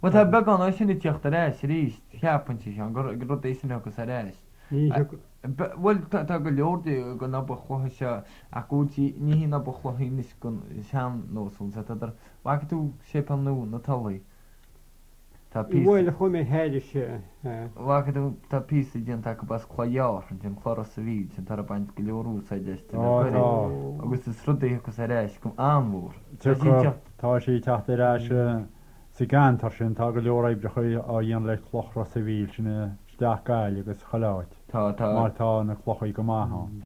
Wat heb ik aan als je niet jacht reis, reis, puntjes aan, groot is nog eens reis. Wel, dat geloord, ik na begonnen je, akkoordje, niet na begonnen is kon zijn nog zo zat er. Waar tu schepen nu, Natalie. Wel, gewoon met heilig. Waar tu tapis die jent ak bas klaar, jent klaar Sevilla, jent daar band geloord zei dus. Augustus Rudde ik was reis, kom aanvoer. Tá sí techt reis sa gan tar sin tá go leor ibre chu á dhéon le chloch Ros a bhíl sinna steach gail agus choláid. Tá Mar tá na chlochaí go maitha.